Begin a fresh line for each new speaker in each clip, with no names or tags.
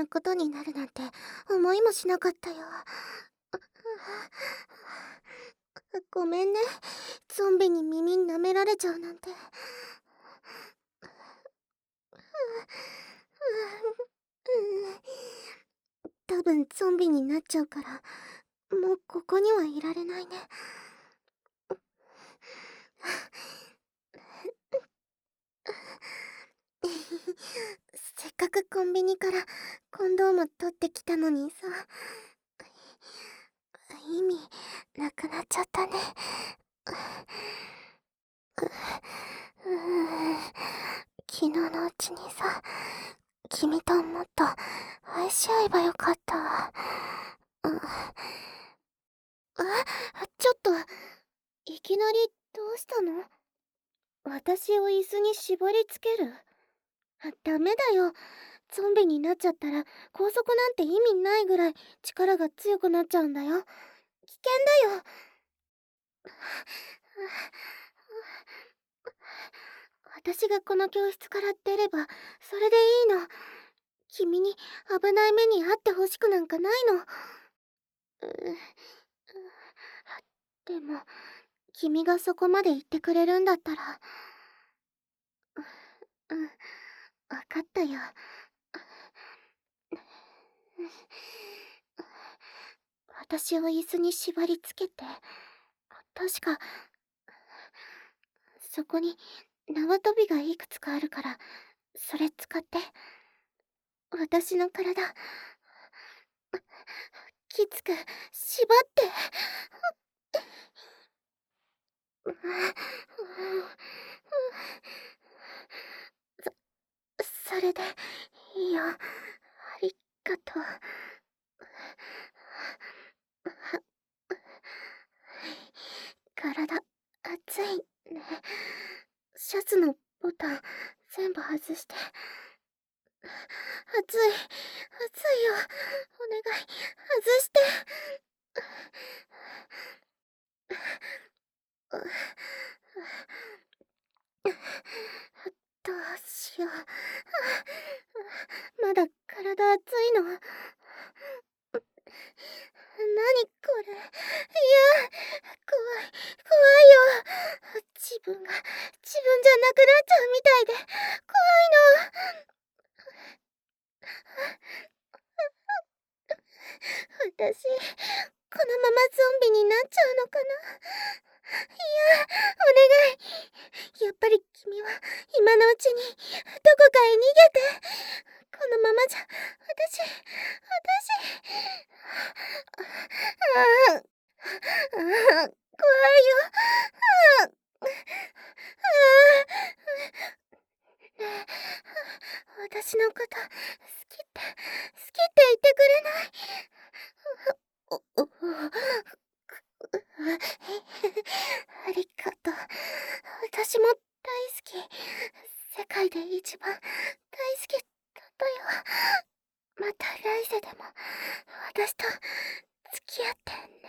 なことになるなんて思いもしなかったよ。ごめんね。ゾンビに耳舐められちゃうなんて。多分ゾンビになっちゃうから、もうここにはいられないね。せっかくコンビニからコンドーム取ってきたのにさ、意味なくなっちゃったね。昨日のうちにさ、君ともっと愛し合えばよかった。ちょっと、いきなりどうしたの？私を椅子に縛り付ける？ダメだよ。ゾンビになっちゃったら拘束なんて意味ないぐらい力が強くなっちゃうんだよ。危険だよ。私がこの教室から出ればそれでいいの。君に危ない目に遭ってほしくなんかないの。でも君がそこまで言ってくれるんだったら、わかったよ。私を椅子に縛り付けて、確かそこに縄跳びがいくつかあるから、それ使って。私の体きつく縛って。それでいいよ。ありがとう。体熱いね。シャツのボタン全部外して。熱いよ。お願い、外して。どうしよう。まだ体熱いの？何これ。いや、怖いよ。自分じゃなくなっちゃうみたいで怖いの。私、このままゾンビになっちゃうのかな。いや、お願い。やっぱり君は今のうちにどこかへ逃げて。このままじゃ、ああ、怖いよ。ああ、私のこと好きって言ってくれない？ありがとう。私も大好き。世界で一番大好きだったよ。また来世でも私と付き合ってね。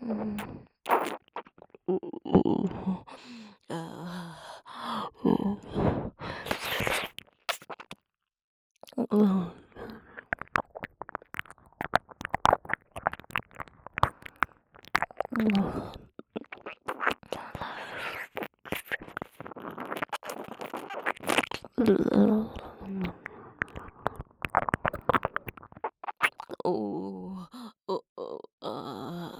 ううあうおおおあ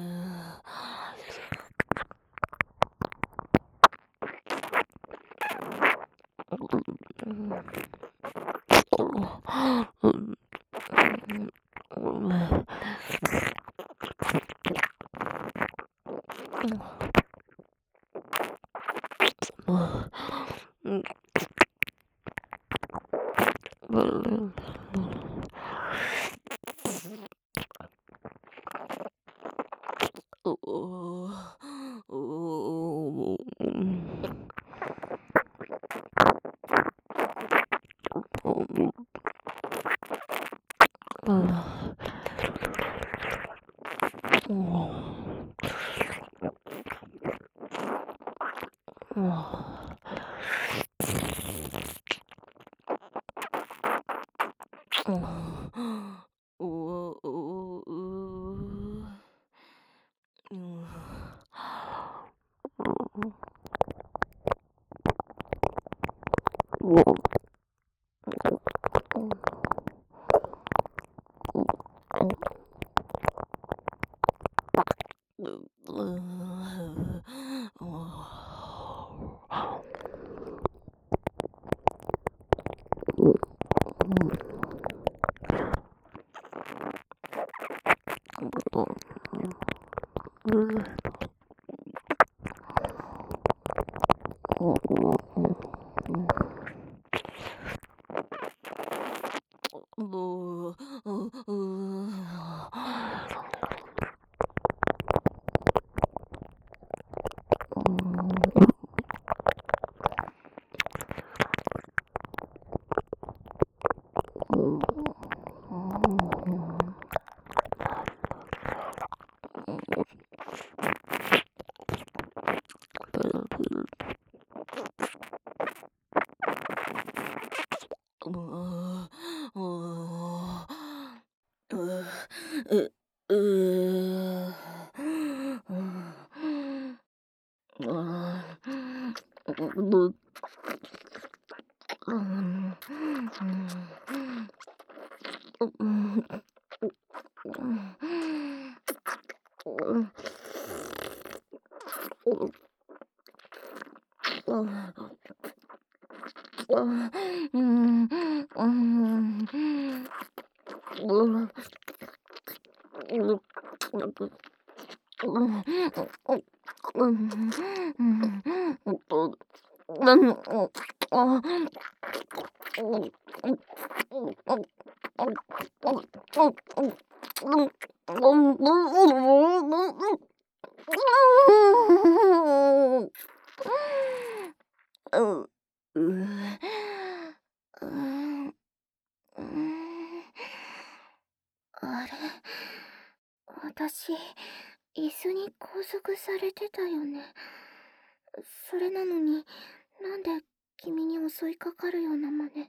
あれ、私、椅子に拘束されてたよね。それなのに、なんで君に襲いかかるような真似。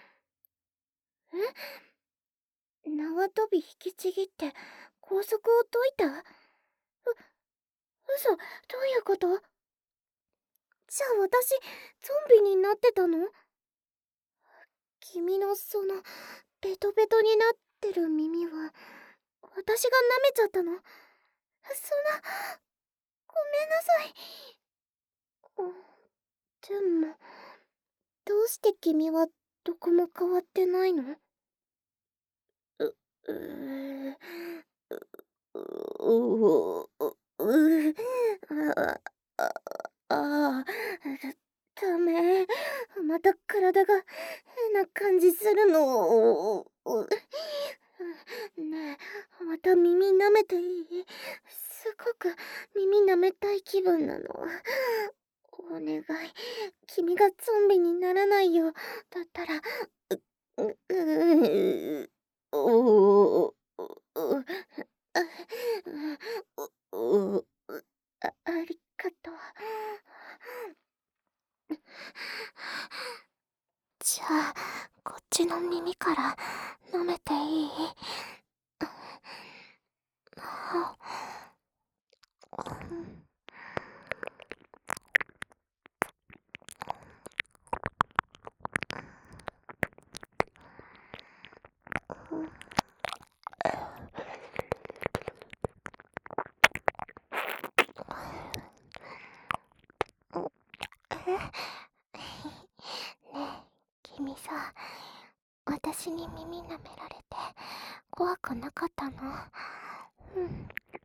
縄跳び引きちぎって拘束を解いた？嘘、どういうこと？じゃあ私、ゾンビになってたの？君のその、ベトベトになってる耳は、私が舐めちゃったの？そんな、ごめんなさい。でも、どうして君はどこも変わってないの？う、うー、う、う、あ、あ、あ、ダメ。また体が変な感じするの。ねえ、また耳舐めていい？すごく耳舐めたい気分なの。お願い、君がゾンビにならないようだったら、おお、 え、君さ、私に耳舐められて怖くなかったの？うん。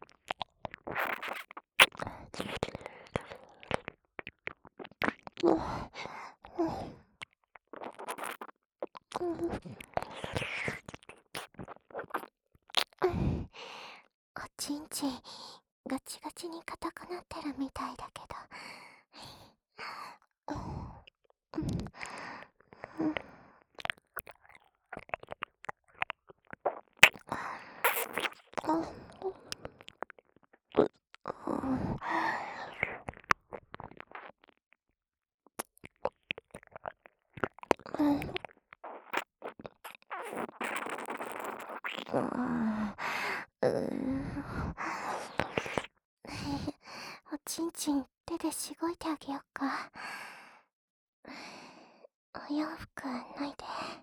うん。おちんちんガチガチに硬くなってるみたいだけど。おちんちん手でしごいてあげよっか。お洋服脱いで。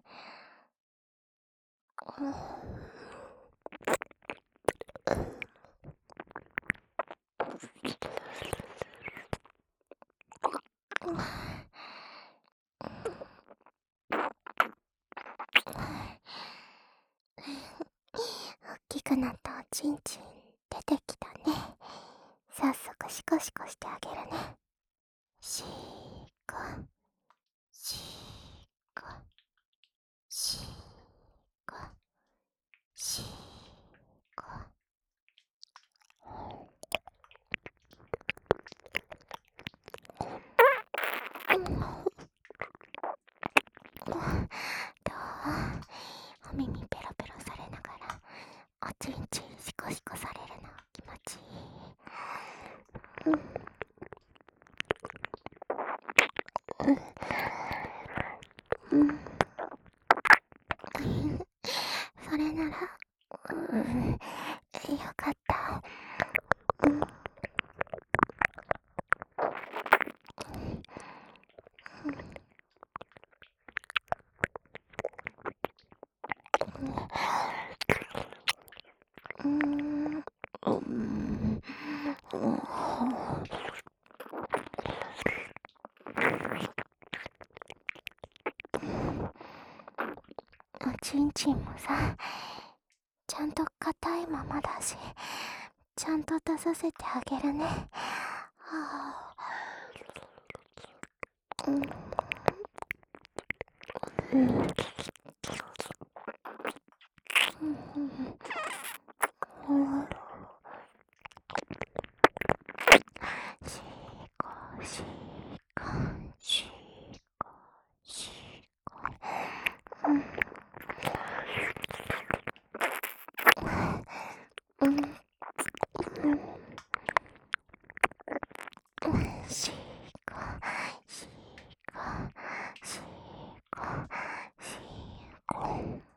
大きくなったおちんちん出てきたね。早速シコシコしてあげるね。シーコシーコシーコシーコ。どう？お耳ペロペロされながらおちんちんシコシコされるの気持ちいい？それなら、よかった。おちんちんもさ、ちゃんと硬いままだし、ちゃんと出させてあげるね。はあ、シーコシーコシーコシーコ。シーコシーコシーコシーコ。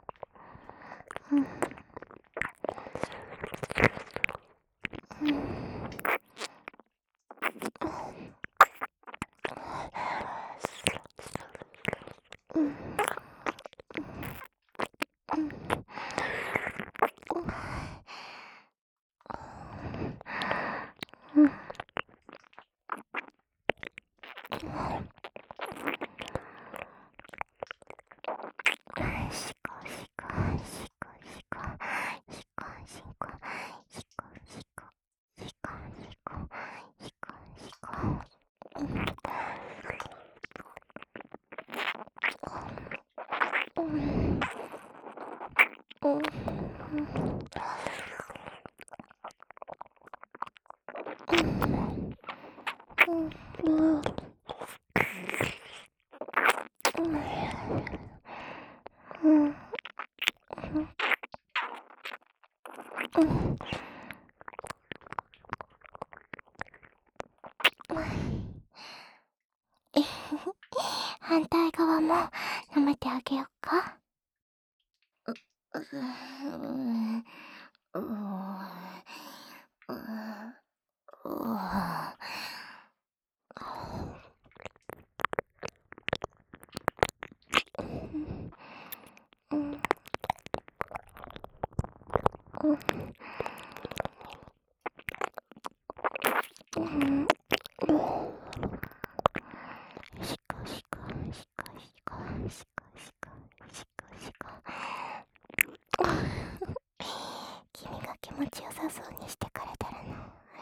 シコシコシコシコシコシコシコシコシコシコシコシコ。反対側も舐めてあげよっか。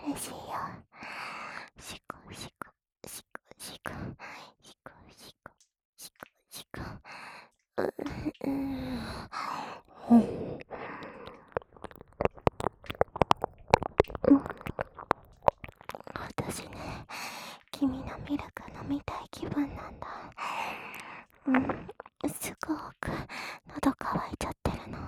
嬉しいよ。シコシコ、シコシコ、シコシコ、シコシコ。うん。私ね、君のミルク飲みたい気分なんだ。すごく喉乾いちゃってるの。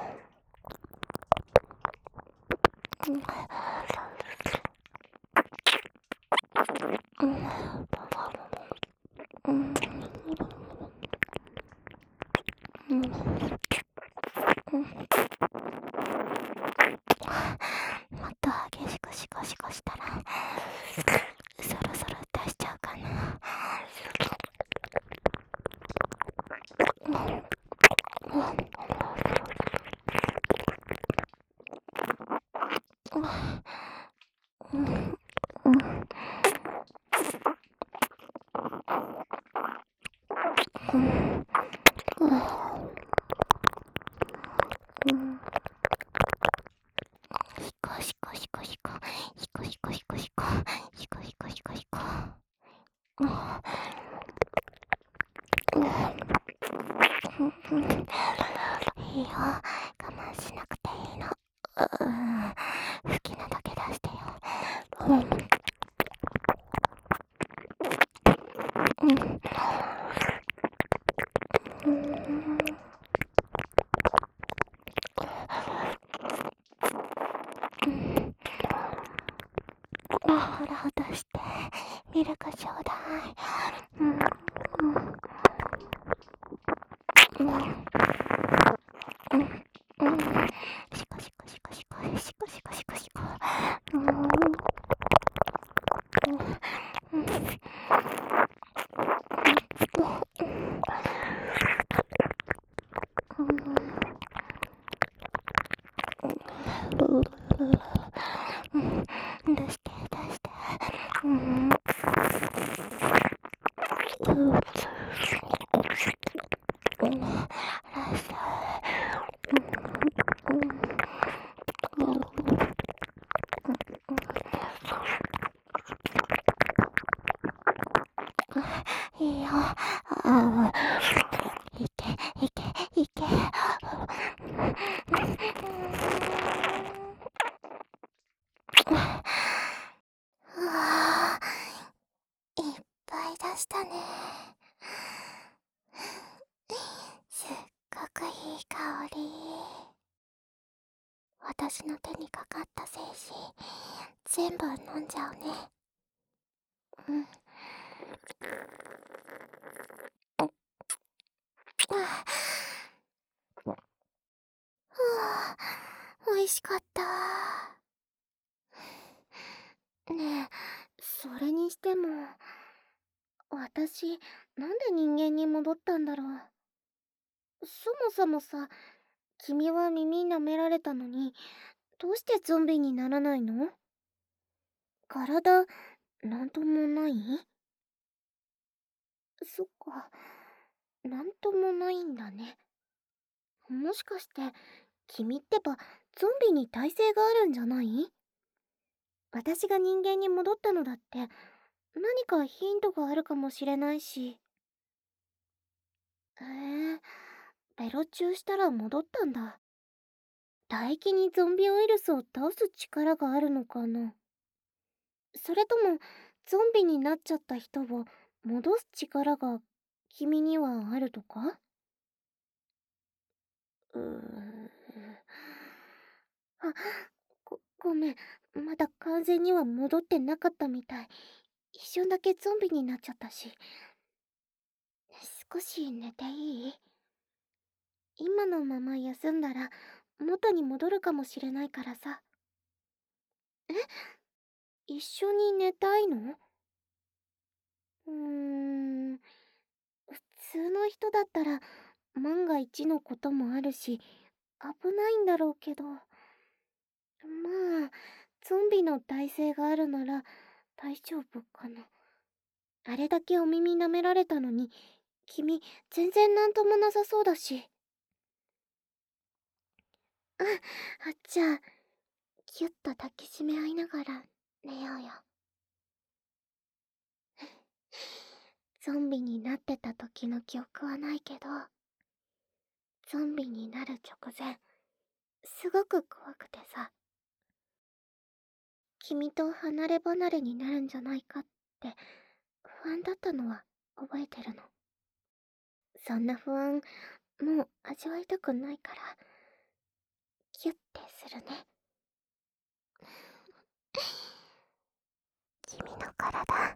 もっと激しくシコシコしたらそろそろ出しちゃうかな。シコシコシコシコ、シコシコシコシコ、シコシコシコシコ。いいよ、我慢しなくていいの。好きなだけ出してよ。ほら出して、ミルクちょうだい。シコシコシコシコ、シコシコシコシコ。出して出して。いいよ。いけいけいけ。いっぱい出したね。すっごくいい香り。私の手にかかった精子全部飲んじゃうね。美味しかった。ねえ、それにしても私なんで人間に戻ったんだろう。そもそもさ、君は耳舐められたのにどうしてゾンビにならないの？体なんともない？そっか、なんともないんだね。もしかして君ってばゾンビに耐性があるんじゃない？私が人間に戻ったのだって何かヒントがあるかもしれないし。ベロチューしたら戻ったんだ。唾液にゾンビウイルスを倒す力があるのかな。それともゾンビになっちゃった人を戻す力が君にはあるとか？うーん。あ、ごめん。まだ完全には戻ってなかったみたい。一瞬だけゾンビになっちゃったし。少し寝ていい？今のまま休んだら元に戻るかもしれないからさ。え？一緒に寝たいの？普通の人だったら万が一のこともあるし危ないんだろうけど、まあゾンビの耐性があるなら大丈夫かな。あれだけお耳舐められたのに君全然なんともなさそうだし。じゃあキュッと抱きしめ合いながら寝ようよ。ゾンビになってた時の記憶はないけど、ゾンビになる直前、すごく怖くてさ、君と離れ離れになるんじゃないかって不安だったのは覚えてるの。そんな不安、もう味わいたくないから、キュッてするね。君の体、